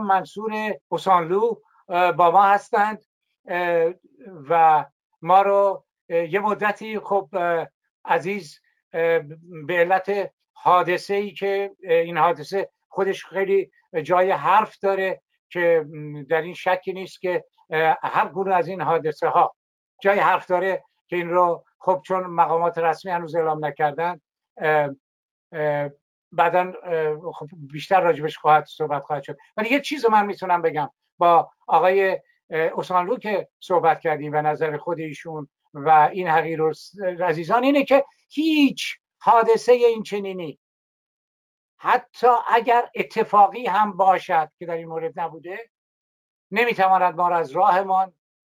منصور اوسانلو با ما هستند و ما رو یه مدتی خب عزیز به علت حادثه ای که این حادثه خودش خیلی جای حرف داره که در این شکی نیست که هر گونه از این حادثه ها جای حرف داره که این رو خب چون مقامات رسمی هنوز اعلام نکردن بعداً خب بیشتر راجبش صحبت خواهد شد. ولی یه چیز من میتونم بگم با آقای اوسانلو که صحبت کردیم و نظر خود ایشون و این حقیر عزیزان اینه که هیچ حادثه این چنینی حتی اگر اتفاقی هم باشد که در این مورد نبوده نمیتواند ما را از راهمان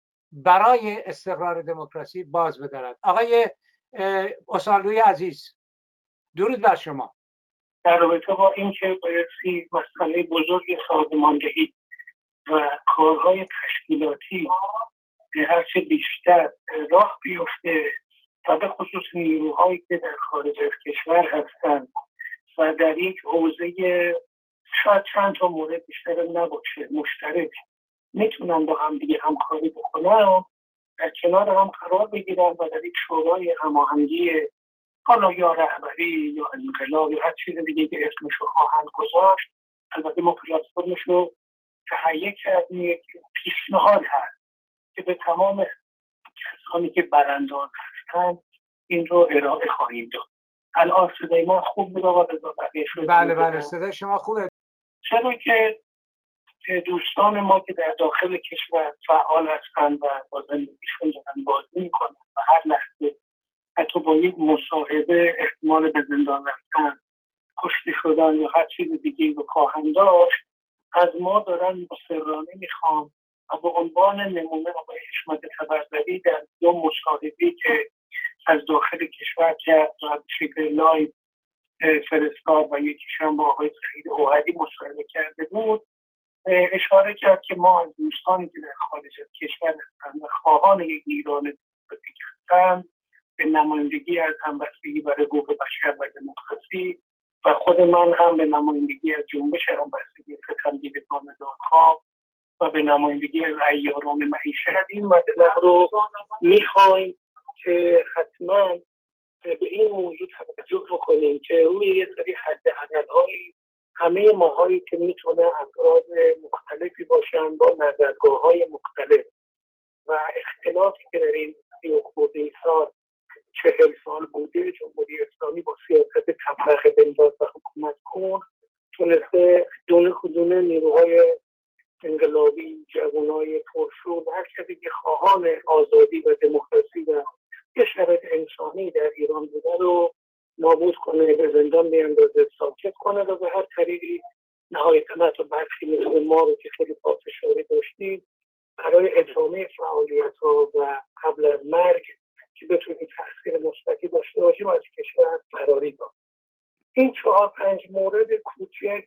برای استقرار دموکراسی باز بدارد. آقای اوسانلوی عزیز درود بر شما. در رابطه با اینکه بایستی مسئله بزرگ سازماندهی و کارهای تشکیلاتی هرچه بیشتر راه بیفته و به خصوص نیروهایی که در خارج از کشور هستند و در یک حوزه شاید چند تا مورد بیشتر نباشه مشترک میتونن با هم دیگه همکاری بکنن، در کنار هم قرار بگیرن و در یک شورای هماهنگی حالا یا رهبری یا انقلاب یا هر چیز دیگه که اسمش رو خواهند گذاشت. البته ما پلتفرمش رو تهیه کردیم، یک پیشنهاد هست که به تمام کسانی که برانداز هستن این رو ارائه خواهیم داد. الان صدای ما خوب بود آقا رضا؟ بله صدای شما خوبه. چرا که دوستان ما که در داخل کشور فعال هستند و با زندگیشون دارن بازی میکنن و هر لحظه حتی با یک مصاحبه احتمال به زندان رفتن، کشته شدن یا هر چیز دیگه رو خواهند داشت، از ما دارن مصرانه میخوام و به عنوان نمونه آقای حشمت طبرزدی در دو مصاحبه‌ای که از داخل کشور کرد و به شکل لایو فرستاد و یکیش هم با آقای سعید اوهدی مصاحبه کرده بود، اشاره کرد که ما از دوستانی که در خارج از کشور هستند و خواهان یک ایران دموکراتیک هستند به نمایندگی از همبستگی برای حقوق بشر و دموکراسی و خود من هم به نمایندگی از جنبش همبستگی ستمگیرگان دادخواه و به نمایندگی از عیاران معیشت این مطلب رو میخوایم که حتما به این موضوع توجه بکنیم که روی یه سری حداقل‌هایی همه ماهایی که میتونه افراد مختلفی باشن با نظرگاه‌های مختلف و اختلافی که در این 30 سال 40 سال بوده جمهوری اسلامی با سیاست تفرقه بنداز و حکومت کن تونسته دونه نیروهای انقلابی، جوانای پرشور و هر کسی که خواهان آزادی و دموکراسی و یه شرایط انسانی در ایران بوده رو نابود کنه، به زندان بیندازه، ساکت کنه و به هر طریقی نهایتاً تو برخی مثل ما رو که خیلی پافشاری داشتیم برای ادامه فعالیت‌ها و قبل از مرگ که بتونیم تأثیر مثبتی داشته باشیم از کشور فراری داد. این 4-5 مورد کوچک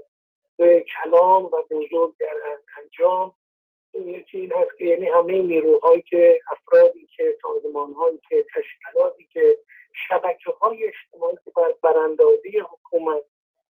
به کلام و بزرگ در انجام یکی این هست که یعنی همه نیروهایی که افرادی که سازمان‌هایی که تشکیلاتی که شبکه‌های اجتماعی که بر براندازی حکومت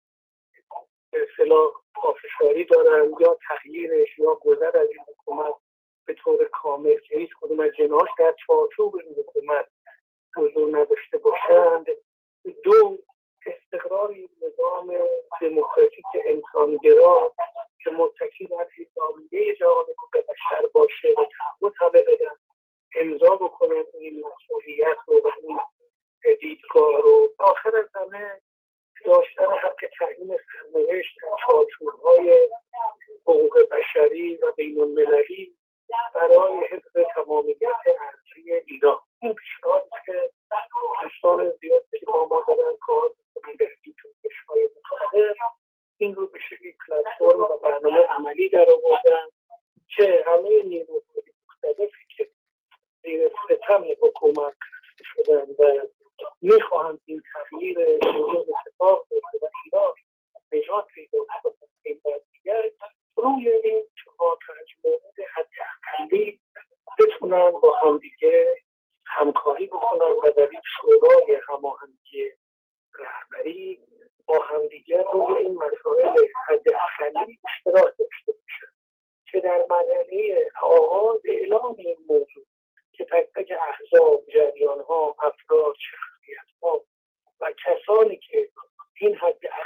به اصطلاح پافشاری دارن یا تغییرش یا گذر از این حکومت به طور کامل که هیچ کدوم از جناحش در چارچوب این حکومت حضور نداشته باشند. 2 استقرار نظام دموکراتیک انسانگرا که متکی بر حسابیه جهان حقوق بشر باشه و تعهد همه بدن امضا بکنن این مسئولیت رو و این دیدگاه رو. آخر از همه داشتن حق تعیین سرنوشت در چارچوب‌های حقوق بشری و بین‌المللی برای حفظ تمامیت ارضی ایران. این پیشنهادی که دوستان زیاد که با ما دارن کار می‌کنن در این جنبش‌های مختلف این رو به شکلی پلتفرم و برنامه عملی در آوردن که همه نیروهای مختلفی که زیر ستم حکومت شدن و میخواهند این تغییر موجود اتفاق بیفته و ایران نجات پیدا کنه این وضعیت روی این 4-5 مورد حداقلی بتونن با همدیگه همکاری بکنن و در این شورای هماهنگی رهبری با همدیگه روی این مسائل حداقلی اشتراک داشته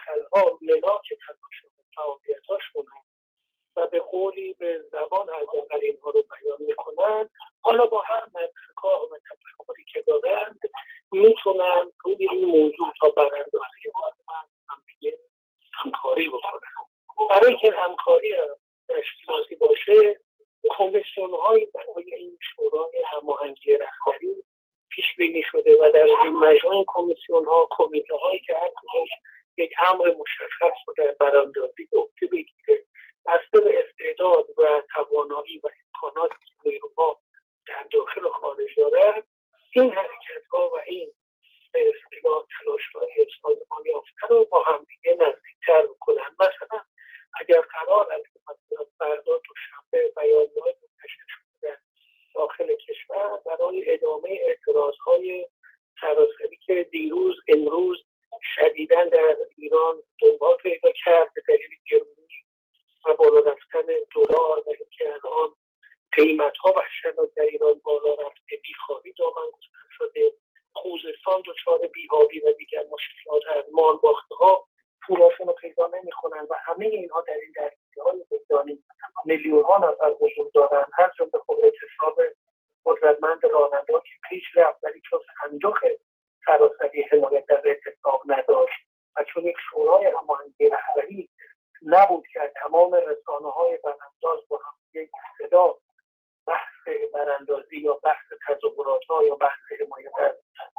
مراحل‌ها ملاک تلاش و فعالیتاشون و به قولی به زبان حداقل اینها رو بیان میکنن، حالا با هر منطق‌ها و تفکری که دارند میتونن روی این موضوع تا براندازی هم دیگه همکاری بکنن. برای که همکاری تشکیلاتی باشه، کمیسیون‌هایی برای این شورای هماهنگی رهبری پیش بینی شده و در این مجموع کمیسیون‌ها کمیته‌هایی که هر کدومش یک امر مشخص رو در براندازی به عهده بگیره، بسته به استعداد و توانایی و امکاناتی که نیروها در داخل و خارج دارند، این حرکت‌ها و این به اصطلاح تلاش‌های سازمان یافته رو با همدیگه نزدیک‌تر بکنن. مثلا اگر قرار است که فردا دوشنبه بیانیه‌های منتشر شده داخل کشور برای ادامه اعتراضهای سراسری که دیروز امروز شدیداً در ایران دنبال پیدا کرد به دلیل گرونی و بالا رفتن دلار و اینکه الان قیمت‌ها وحشتناک در ایران بالا رفته، بیخوابی دامن گستر شده، خوزستان دچار بی‌آبی و دیگر مشکلات هست، مالباخته‌ها پولاشون رو پیدا نمی‌کنن و همه اینها در این درگیری‌های میدانی میلیون‌ها نفر وجود دارن. هر جون به خود اعتصاب قدرتمند راننده که پیش رفت ولی چون صندوق سراسری حمایت از اعتصاب نداشت و چون یک شورای هماهنگی رهبری نبود که تمام رسانه‌های برانداز با هم یک صدا بحث براندازی یا بحث تظاهرات‌ها یا بحث حمایت از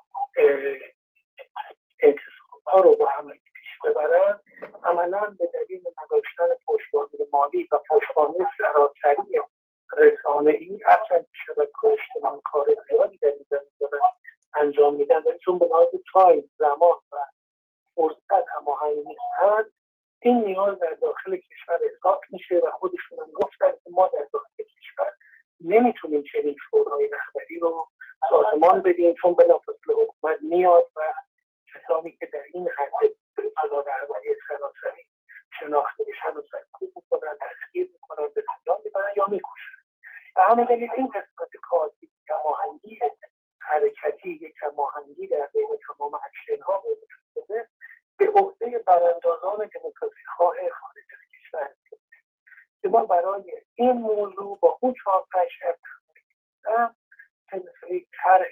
اعتصاب‌ها رو با هم پیش ببرن، عملاً به دلیل نداشتن پشتوانه مالی و پشتوانه سراسری رسانه‌ای اصلا شبکه‌های اجتماعی کار زیادی در این زمینه انجام میدن و چون به لحاظ تایم، زمان و فرصت هماهنگ نیستن، این نیاز در داخل کشور احساس میشه و خودشون هم گفتن که ما در داخل کشور نمیتونیم چنین شورای رهبری رو سازمان بدیم چون بلافاصله حکومت میاد و کسانی که در این حد فضا رهبری سراسری شناخته بشن و سرکوب میکنن، دستگیر میکنن، به زندان میبرن یا میکشن. و همین دلیل این قسمت کاری هماهنگی حرکتی، یک هماهنگی در بین تمام اکشن‌ها وجود داره، به عهده براندازان دموکراسی خواه خارج از کشور که ما برای این موضوع با اون 4-5 شرط که مثل یک طرح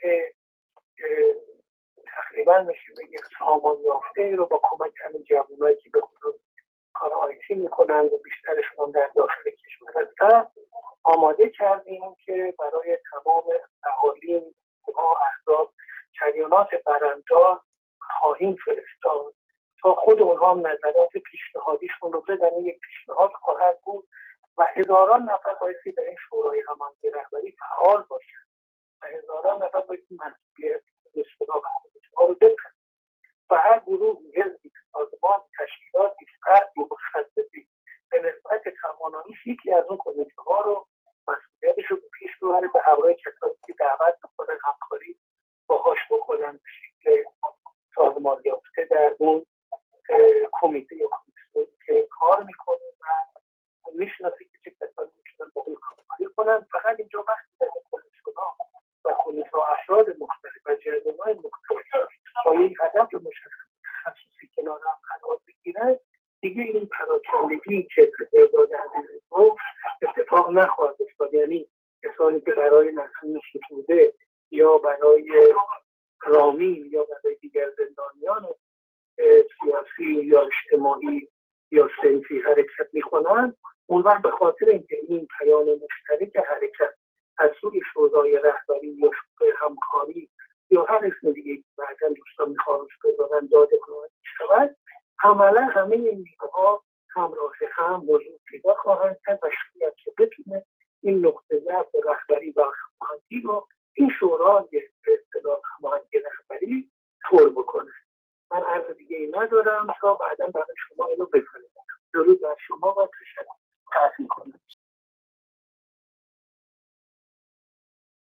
تقریبا میشه بگه سامان یافته رو با کمک همین جوانایی که به خصوص کار آیتی میکنن و بیشترشون در داخل کشور هستن آماده کردیم که برای تمام اهالی احزاب جریانات برانداز خواهیم فرستاد تا خود اونها هم نظرات پیشنهادیشون رو بدن. یک پیشنهاد خواهد بود و هزاران نفر بایستی در این شورای هماهنگی رهبری فعال باشند و هزاران نفر بایستی مسئولیت اصطلاح خودشها رو بکنن و هر گروه حزبی سازمان تشکیلاتی فردی متخصصی به نسبت تواناییش یکی از اون کمیته‌ها رو مسئولیتش رو پیش ببره به همراه کسانی که دعوت میکنن همکاری باهاش بکنن به شکل سازمان یافته در اون کمیته یا کمیسیون که کار میکنه و میشناسه که چه کسانی میتونن با اون همکاری کنن. فقط اینجا وقتی در کمیسیون‌ها و کمیته‌ها افراد مختلف و جریان‌های مختلف با یک هدف مشخص تخصصی کنار هم قرار بگیرن، دیگه این پراکندگی که اتفاق در رو اتفاق نخواهد افتاد. یعنی کسانی که برای نسل ستوده یا برای رامین یا برای دیگر زندانیان سیاسی یا اجتماعی یا صنفی حرکت میکنن، اون وقت به خاطر اینکه این پیام مشترک حرکت از سوی شورای رهبری یا شورای همکاری یا هر اسم دیگه که بعدا دوستان میخوان بذارن داده کنند شود، عملا همه این نیروها همراه هم وجود پیدا خواهند کرد و شاید که بتونه این نقطه ضعف رهبری و هماهنگی رو این شورای به اصطلاح هماهنگی رهبری پر بکنه. من عرض دیگه ای ندارم تا بعدا برای